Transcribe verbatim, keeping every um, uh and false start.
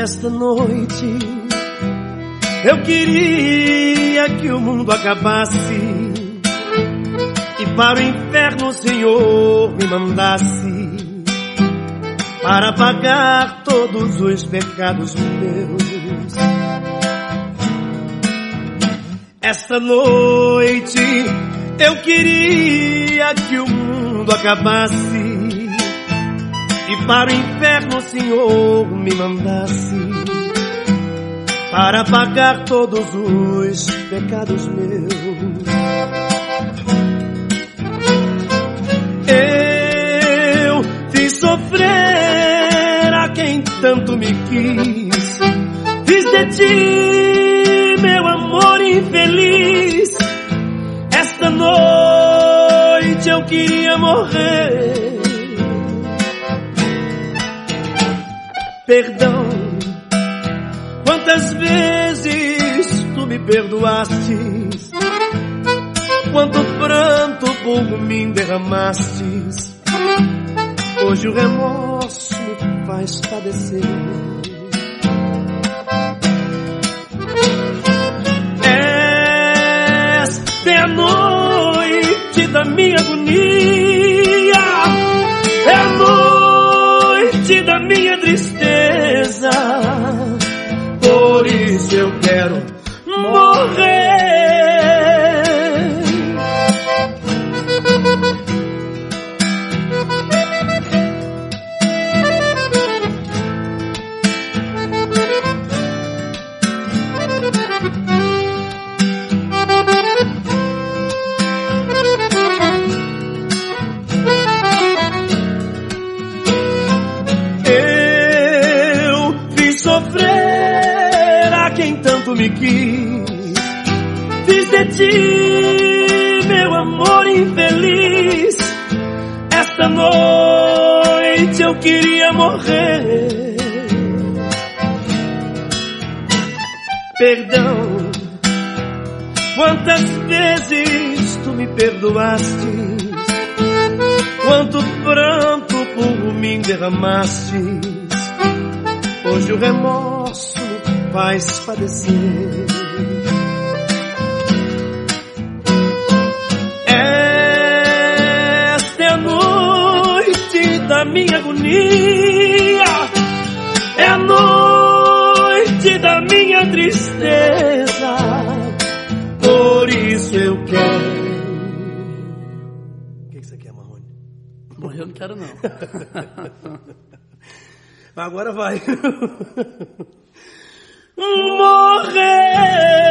Esta noite eu queria que o mundo acabasse e para o inferno o Senhor me mandasse, para pagar todos os pecados meus. Esta noite eu queria que o mundo acabasse e para o inferno o Senhor me mandasse, para pagar todos os pecados meus. Eu fiz sofrer a quem tanto me quis, fiz de ti meu amor infeliz. Esta noite eu queria morrer. Perdão, quantas vezes tu me perdoastes, quanto pranto por mim derramastes. Hoje o remorso me faz padecer. Esta é a noite da minha agonia, é a noite da minha tristeza. Por isso eu quero morrer. Tanto me quis, fiz de ti meu amor infeliz. Esta noite eu queria morrer. Perdão, quantas vezes tu me perdoastes, quanto pranto por mim derramastes. Hoje o remorso faz padecer. Esta é a noite da minha agonia, é a noite da minha tristeza. Por isso eu quero. O que você quer, Marrone? Eu não quero, não. Agora vai. Morrer.